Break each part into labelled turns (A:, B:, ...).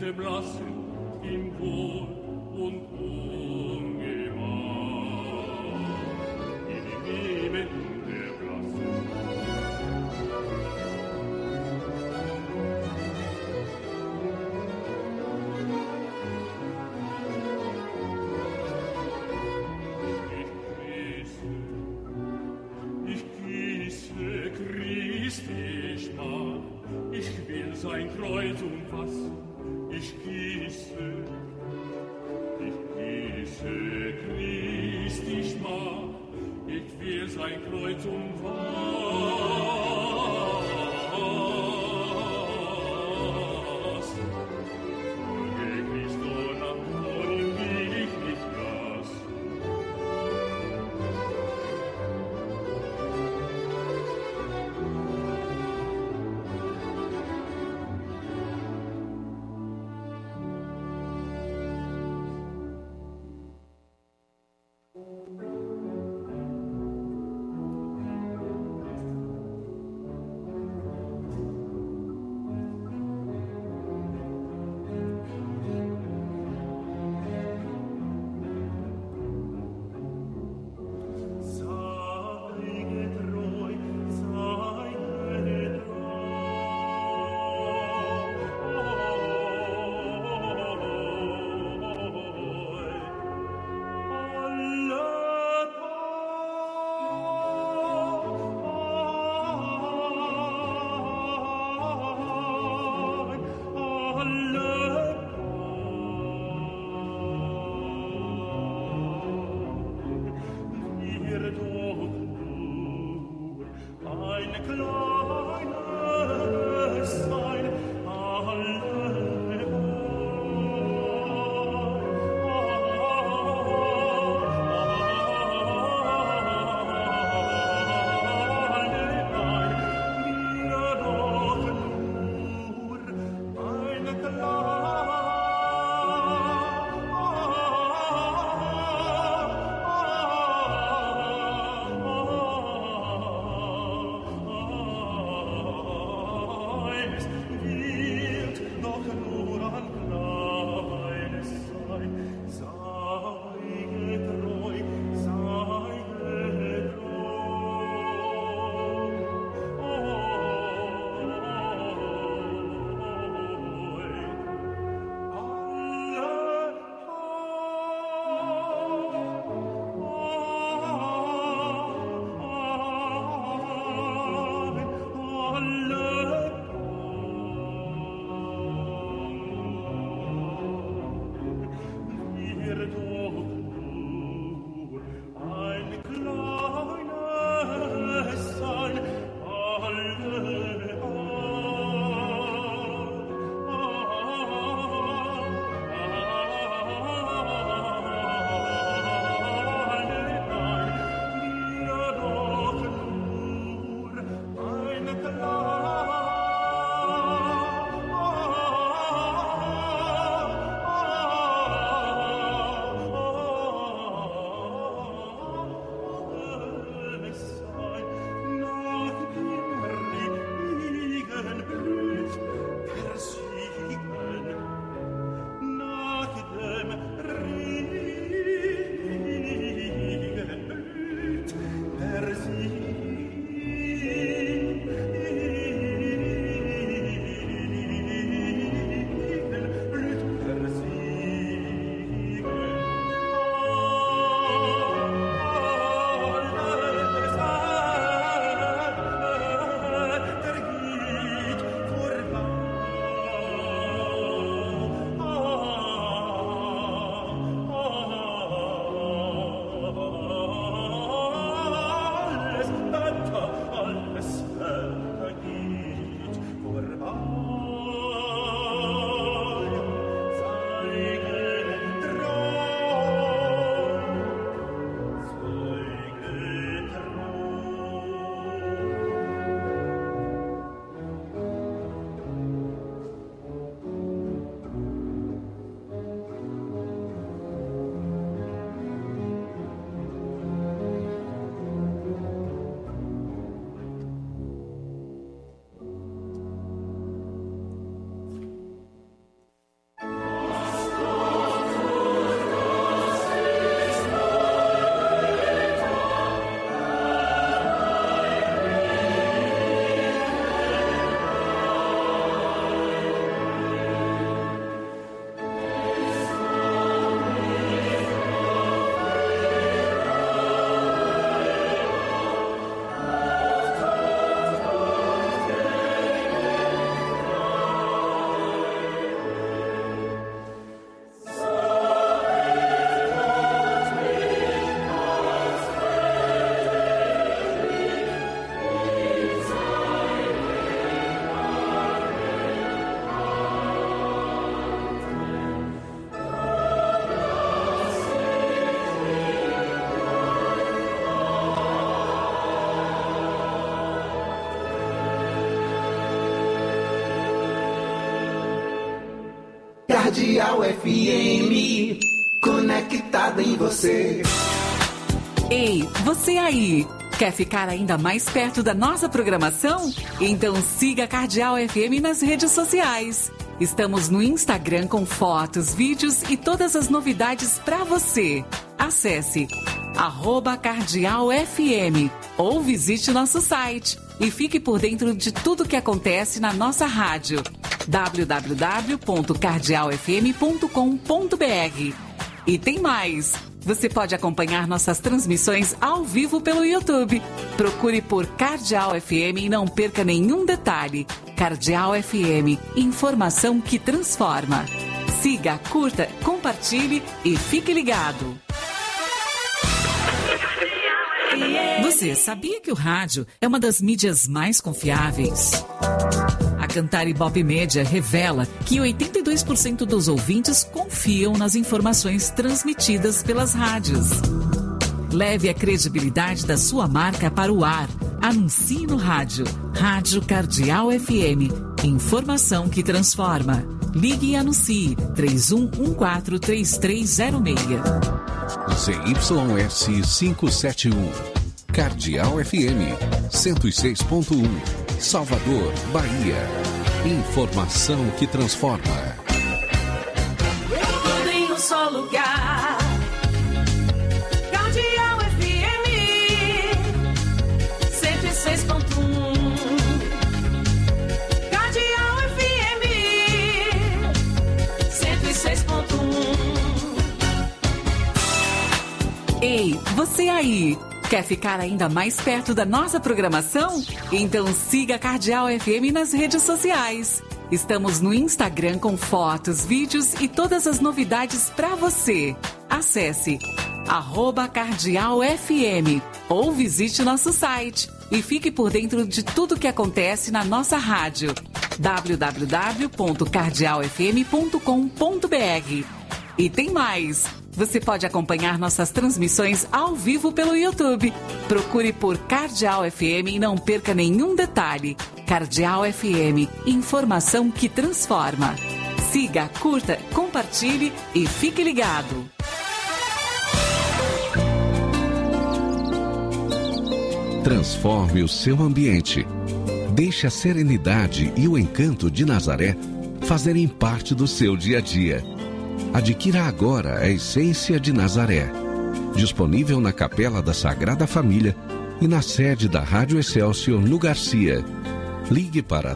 A: dem Lassen im Wohl und Ungemach, in dem Leben der Blassen. Ich gieße Christi Schmach, ich will sein Kreuz umfassen. Ich gieße Christi Schmach, ich will sein Kreuz umfassen. Folge Christo nach, von ihm will ich nicht lassen.
B: Cardeal FM, conectado em você.
C: Ei, você aí! Quer ficar ainda mais perto da nossa programação? Então siga a Cardeal FM nas redes sociais. Estamos no Instagram com fotos, vídeos e todas as novidades para você. Acesse @cardealfm ou visite nosso site e fique por dentro de tudo que acontece na nossa rádio. www.cardealfm.com.br. E tem mais! Você pode acompanhar nossas transmissões ao vivo pelo YouTube. Procure por Cardeal FM e não perca nenhum detalhe. Cardeal FM, informação que transforma. Siga, curta, compartilhe e fique ligado. Você sabia que o rádio é uma das mídias mais confiáveis? A Cantar Ibope Média revela que 82% dos ouvintes confiam nas informações transmitidas pelas rádios. Leve a credibilidade da sua marca para o ar. Anuncie no rádio. Rádio Cardeal FM. Informação que transforma. Ligue e anuncie 31143306.
D: ZYS 571. Cardeal FM 106.1. Salvador, Bahia. Informação que transforma.
E: Tudo em um só lugar. Cardeal FM 106.1. Cardeal FM 106.1.
C: Ei, você aí! Quer ficar ainda mais perto da nossa programação? Então siga a Cardeal FM nas redes sociais. Estamos no Instagram com fotos, vídeos e todas as novidades para você. Acesse @cardealfm ou visite nosso site e fique por dentro de tudo que acontece na nossa rádio. www.cardealfm.com.br. E tem mais! Você pode acompanhar nossas transmissões ao vivo pelo YouTube. Procure por Cardeal FM e não perca nenhum detalhe. Cardeal FM, informação que transforma. Siga, curta, compartilhe e fique ligado.
D: Transforme o seu ambiente. Deixe a serenidade e o encanto de Nazaré fazerem parte do seu dia a dia. Adquira agora a Essência de Nazaré. Disponível na Capela da Sagrada Família e na sede da Rádio Excelsior no Garcia. Ligue para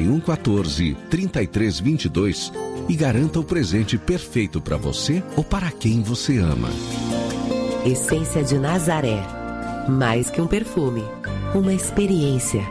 D: 3114-3322 e garanta o presente perfeito para você ou para quem você ama.
F: Essência de Nazaré. Mais que um perfume, uma experiência.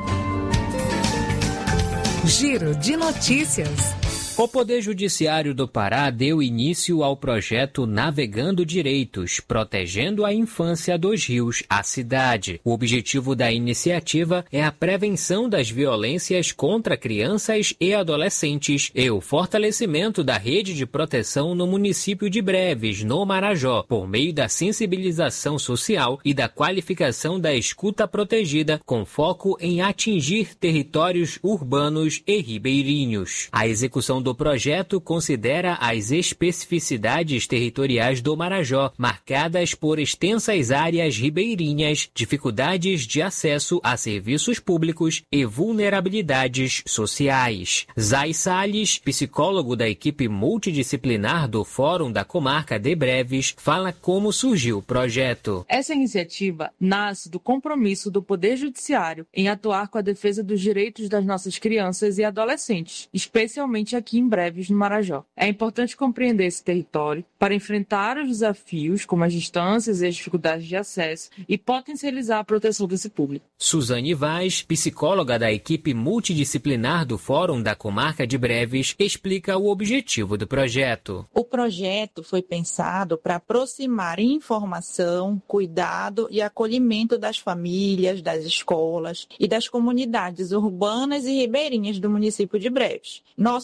G: Giro de notícias.
H: O Poder Judiciário do Pará deu início ao projeto Navegando Direitos, protegendo a infância dos rios, a cidade. O objetivo da iniciativa é a prevenção das violências contra crianças e adolescentes e o fortalecimento da rede de proteção no município de Breves, no Marajó, por meio da sensibilização social e da qualificação da escuta protegida, com foco em atingir territórios urbanos e ribeirinhos. A execução do projeto considera as especificidades territoriais do Marajó, marcadas por extensas áreas ribeirinhas, dificuldades de acesso a serviços públicos e vulnerabilidades sociais. Zay Salles, psicólogo da equipe multidisciplinar do Fórum da Comarca de Breves, fala como surgiu o projeto.
I: Essa iniciativa nasce do compromisso do Poder Judiciário em atuar com a defesa dos direitos das nossas crianças e adolescentes, especialmente aqui em Breves, no Marajó. É importante compreender esse território para enfrentar os desafios, como as distâncias e as dificuldades de acesso, e potencializar a proteção desse público.
H: Suzane Vaz, psicóloga da equipe multidisciplinar do Fórum da Comarca de Breves, explica o objetivo do projeto.
J: O projeto foi pensado para aproximar informação, cuidado e acolhimento das famílias, das escolas e das comunidades urbanas e ribeirinhas do município de Breves. Nosso principal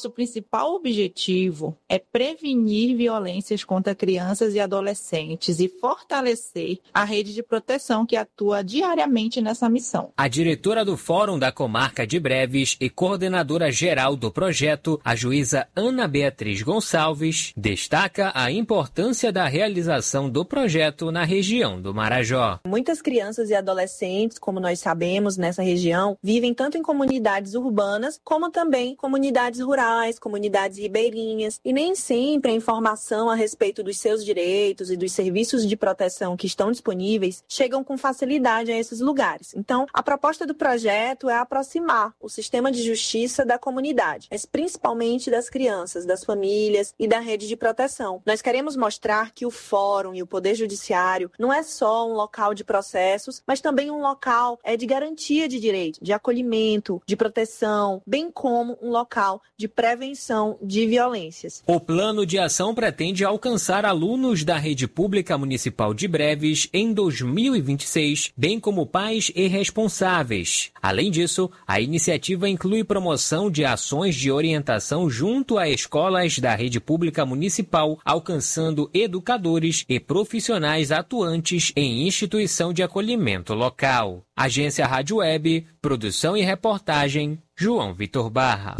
J: principal objetivo é prevenir violências contra crianças e adolescentes e fortalecer a rede de proteção que atua diariamente nessa missão.
H: A diretora do Fórum da Comarca de Breves e coordenadora geral do projeto, a juíza Ana Beatriz Gonçalves, destaca a importância da realização do projeto na região do Marajó.
K: Muitas crianças e adolescentes, como nós sabemos, nessa região, vivem tanto em comunidades urbanas, como também comunidades rurais, comunidades ribeirinhas, e nem sempre a informação a respeito dos seus direitos e dos serviços de proteção que estão disponíveis chegam com facilidade a esses lugares. Então, a proposta do projeto é aproximar o sistema de justiça da comunidade, mas principalmente das crianças, das famílias e da rede de proteção. Nós queremos mostrar que o Fórum e o Poder Judiciário não é só um local de processos, mas também um local de garantia de direito, de acolhimento, de proteção, bem como um local de prevenção de violências.
H: O plano de ação pretende alcançar alunos da rede pública municipal de Breves em 2026, bem como pais e responsáveis. Além disso, a iniciativa inclui promoção de ações de orientação junto a escolas da rede pública municipal, alcançando educadores e profissionais atuantes em instituição de acolhimento local. Agência Rádio Web, produção e reportagem, João Vitor Barra.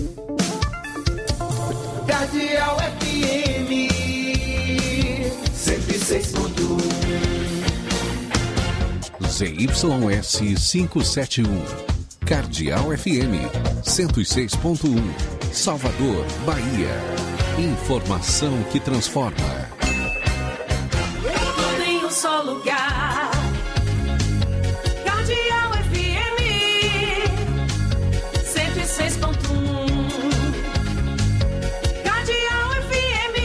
B: Cardeal FM 106.1
D: ZYS 571, Cardeal FM 106.1, Salvador, Bahia. Informação que transforma.
E: Tudo em um só lugar. Cardeal FM 106.1. Cardeal FM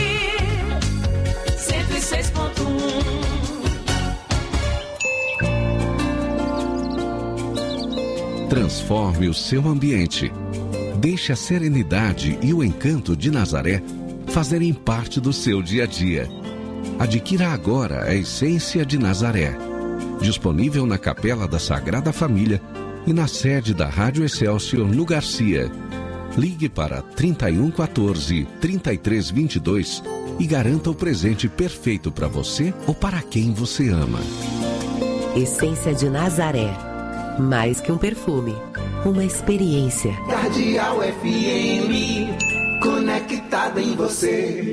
E: 106.1.
D: Transforme o seu ambiente. Deixe a serenidade e o encanto de Nazaré fazerem parte do seu dia a dia. Adquira agora a Essência de Nazaré. Disponível na Capela da Sagrada Família e na sede da Rádio Excelsior no Garcia. Ligue para 3114-3322 e garanta o presente perfeito para você ou para quem você ama.
F: Essência de Nazaré. Mais que um perfume, uma experiência.
B: Cardeal FM, conectado em você.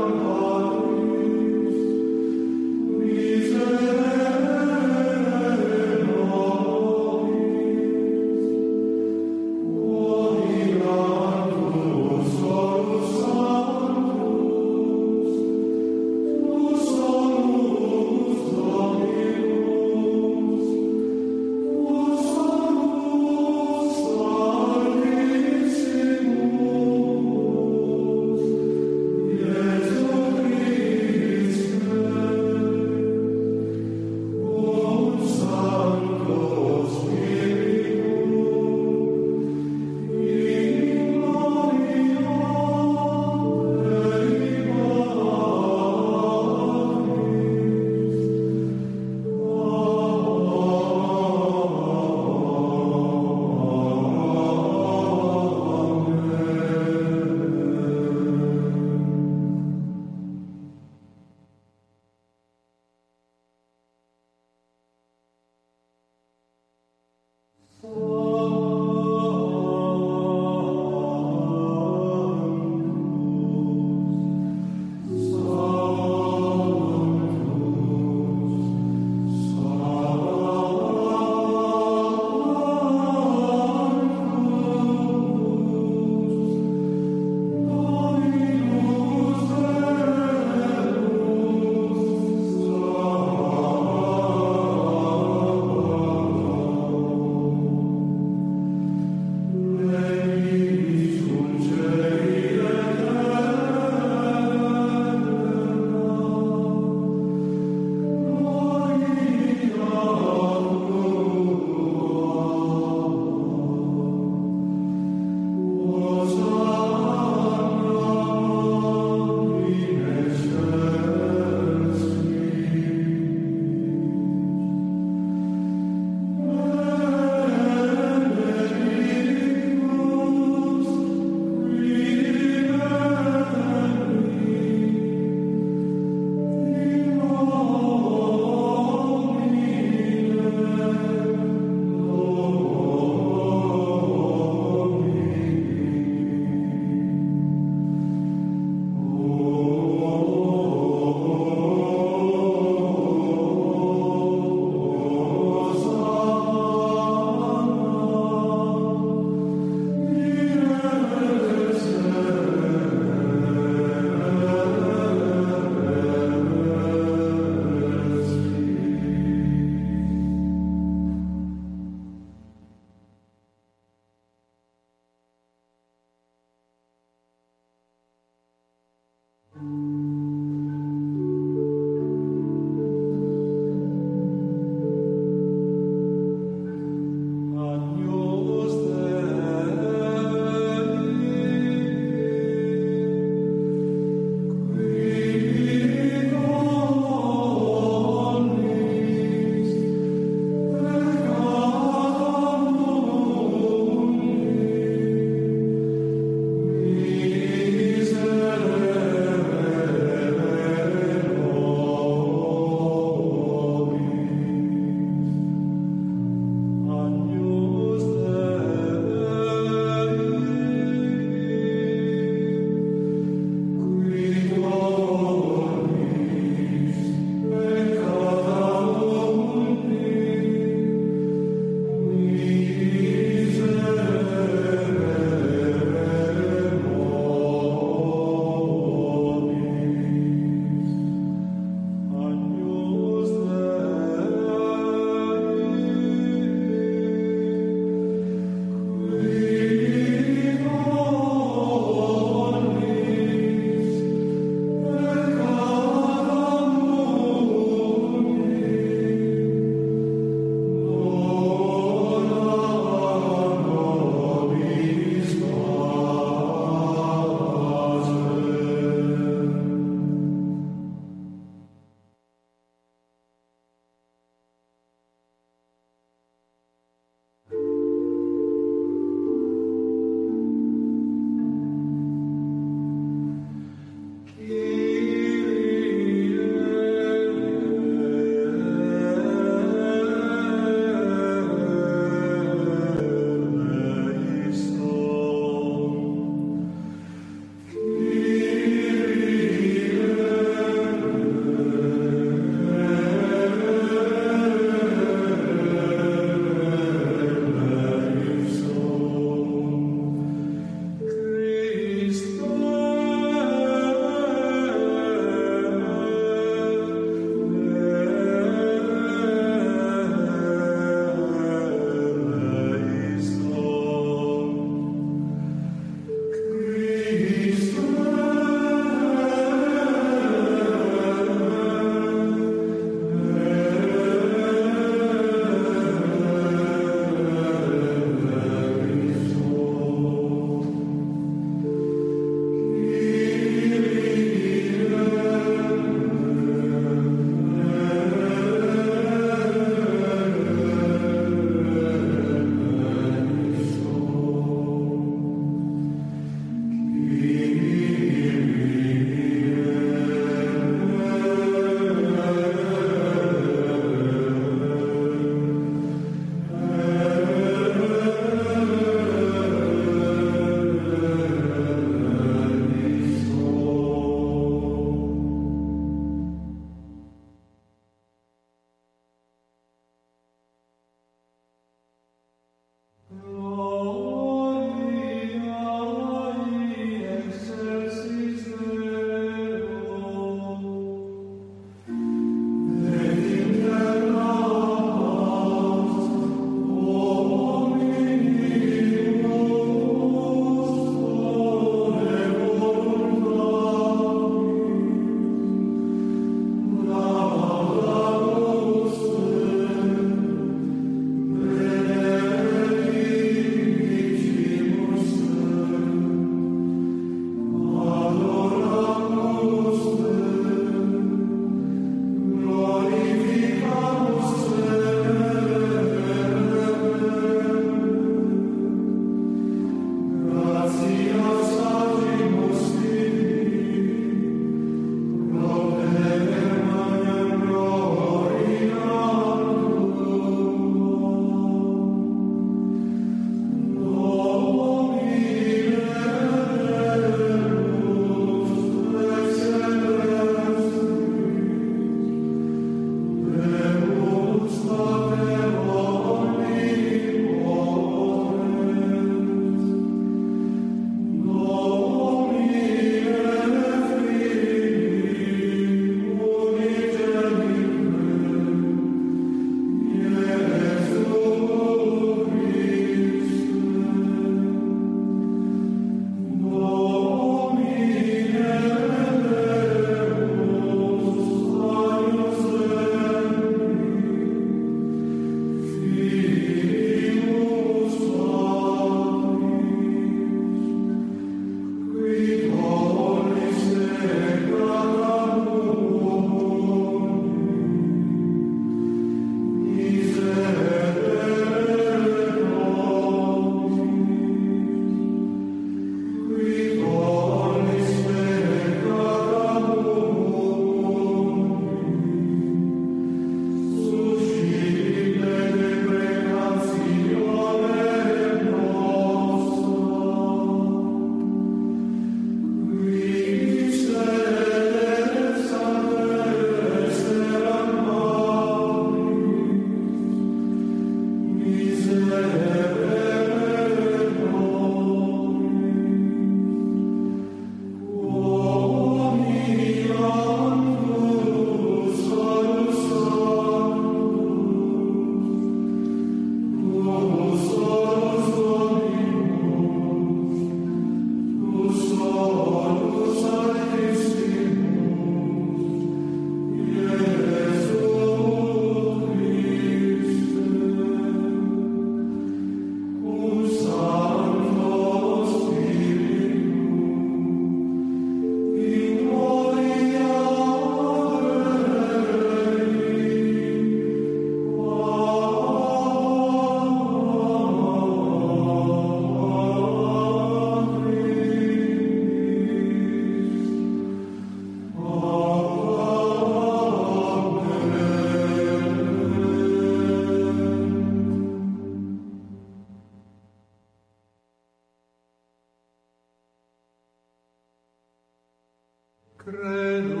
A: Credo